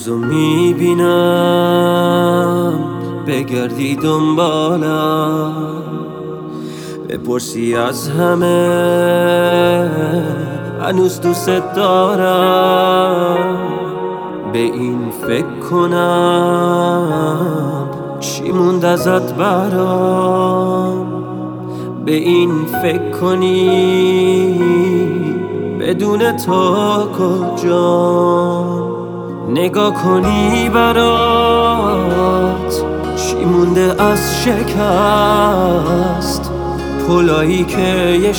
روزو میبینم بگردی دنبالم، بپرسی از همه هنوز دوست دارم. به این فکر کنم چی موند ازت برام، به این فکر کنی بدون تو کجام، نگاه کنی برات چی مونده از شکست، پلایی که یه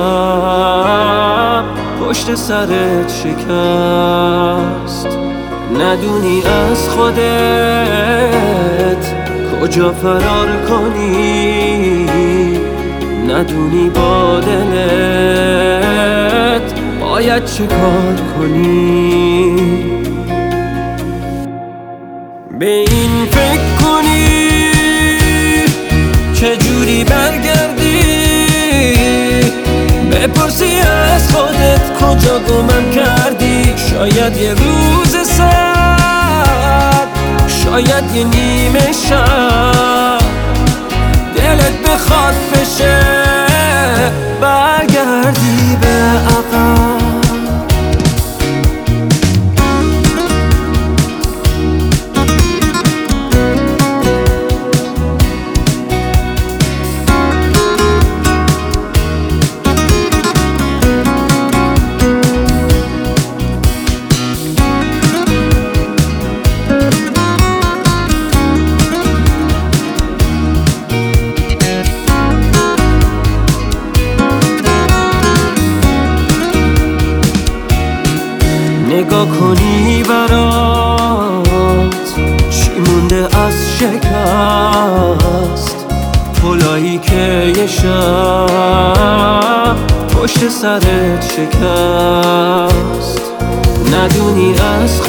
شب پشت سرت شکست. ندونی از خودت کجا فرار کنی، ندونی با دلت باید چه کار کنی. به این فکر کنی چجوری برگردی، بپرسی از خودت کجا گمم کردی. شاید یه روز سرد، شاید یه نیمه شب دلت بخواد بشه برگردی به عقب. نگاه کنی برات چی مونده از شکست، پلایی که یه شب پشت سرت شکست. ندونی از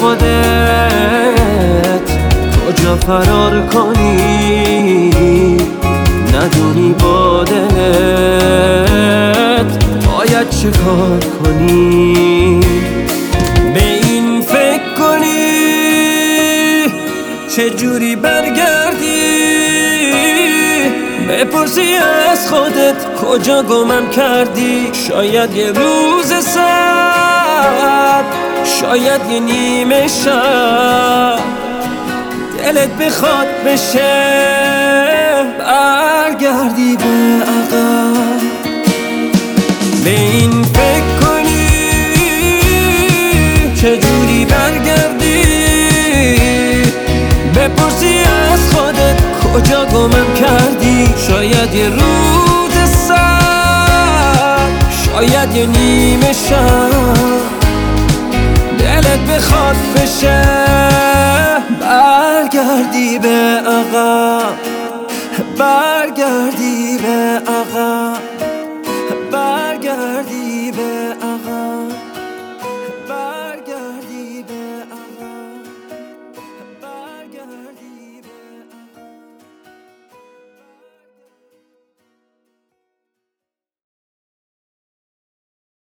خودت کجا فرار کنی، ندونی با دلت باید چه کار کنی. چجوری برگردی، بپرسی از خودت کجا گمم کردی. شاید یه روز سرد، شاید یه نیمه شب دلت بخواد بشه برگردی به عقب. به این فکر کنی چجوری برگردی، بپرسی از خودت کجا گمم کردی. شاید یه روز سرد، شاید یه نیمه شب دلت بخواد بشه برگردی به عقب، برگردی